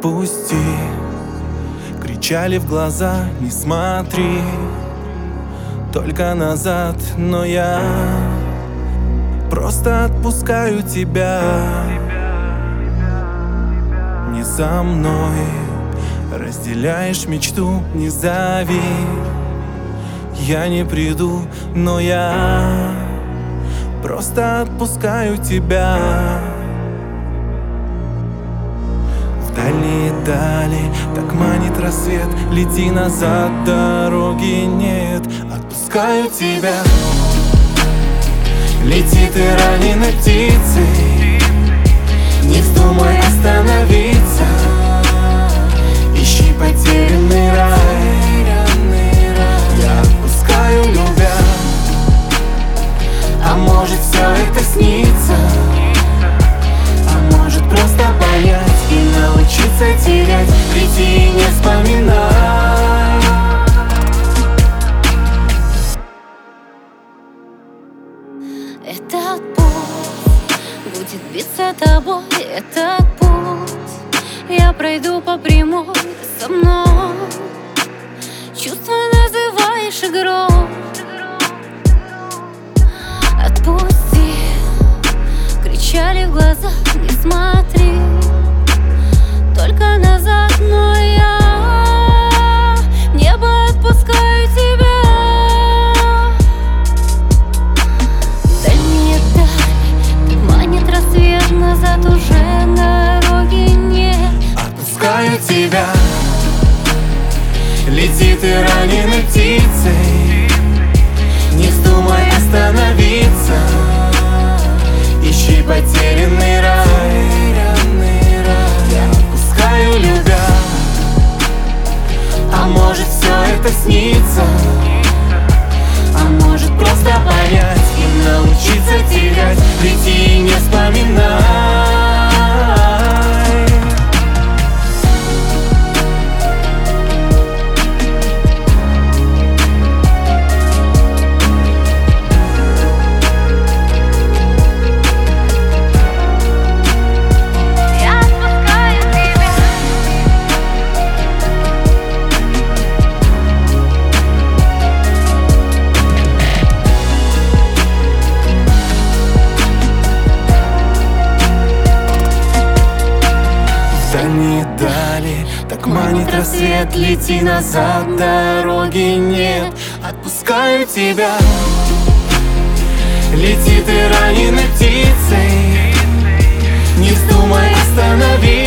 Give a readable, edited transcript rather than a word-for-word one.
Отпусти, кричали в глаза, не смотри только назад, но я просто отпускаю тебя. Не со мной разделяешь мечту, не зови, я не приду, но я просто отпускаю тебя. В дальние дали так манит рассвет, лети назад, дороги нет. Отпускаю тебя. Лети ты раненой птицей, не вздумай остановиться. Ищи потерянный рай. Я отпускаю, любя. А может все это снится, а может просто понять и научиться терять. Лети и не вспоминай. Этот путь будет биться тобой, этот путь я пройду по прямой со мной. Чувства называешь игрой. Отпусти, кричали в глаза, не смотри только назад, но я в небо отпускаю тебя. Дальние дали манит рассвет, назад уже дороги нет. Отпускаю тебя. Лети ты раненой птицей, не вздумай остановиться. Ищи потерянный рай. Я отпускаю, любя. А может все это снится, а может просто понять и научиться терять. Лети и не вспоминай. Дальние дали так манит рассвет, лети назад, дороги нет. Отпускаю тебя. Лети ты раненой птицей, не вздумай остановиться.